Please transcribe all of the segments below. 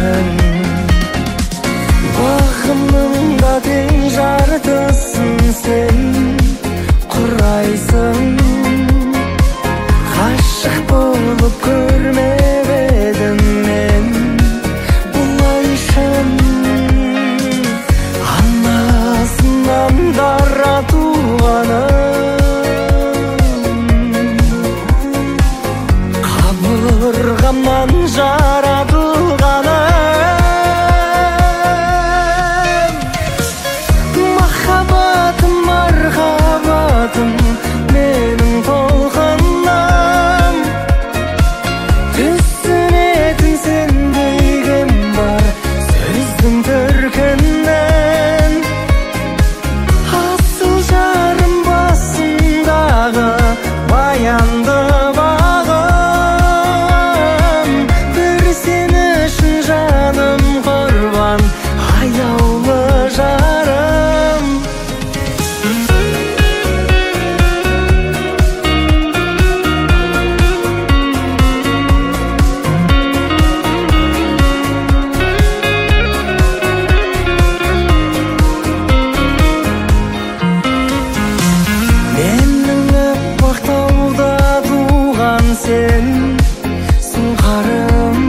жарың. Бағымның да тең жартысын сен құрайсың. Ғашық болып көрмеп едім мен бұлайшын. Анасынан дара туғаным, қабырғамнан жаратылғаным. Махаббатым, мархабатым, менің толқыным. Түсінетін сендей кім бар сөздің төркінін. Асыл жарым басындағы баянды бағым. Бір сен үшін жаным құрбан, аяулы жарым. Менің аппақ тауда туған сен сұңқарым.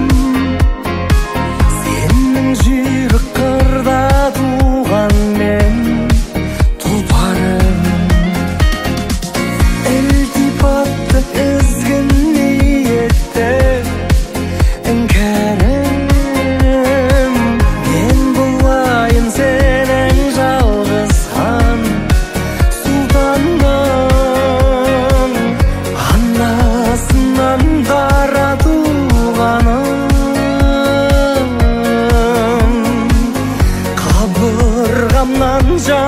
Сенің жүйрік қырда туған мен тұлпарым. Ілтипатты ізгі ниетті іңкәрім. Мен болайын сенің жалғыз хан сұлтаның. Анасынан дара туғаным, қабырғамнан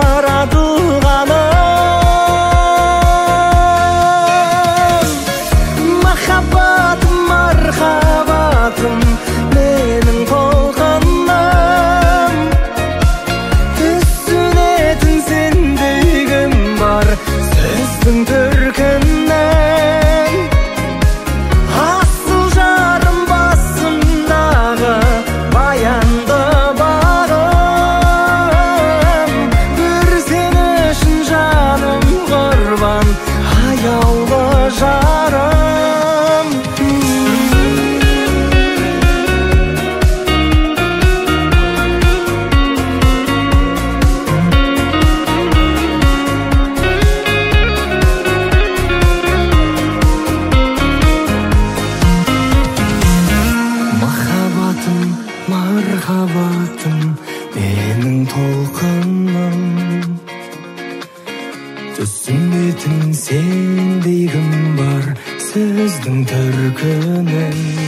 жаратылғаным. Махаббатым, мархабатым, менің толқыным. Түсінетін сендей кім бар сөздің төркінін. Асыл жарым басымдағы баянды бағым. Бір сен үшін жаным құрбан, аяулы жарым. Махаббатым, мархабатым, менің толқыным. Түсінетін сендей кім бар сөздің төркінін.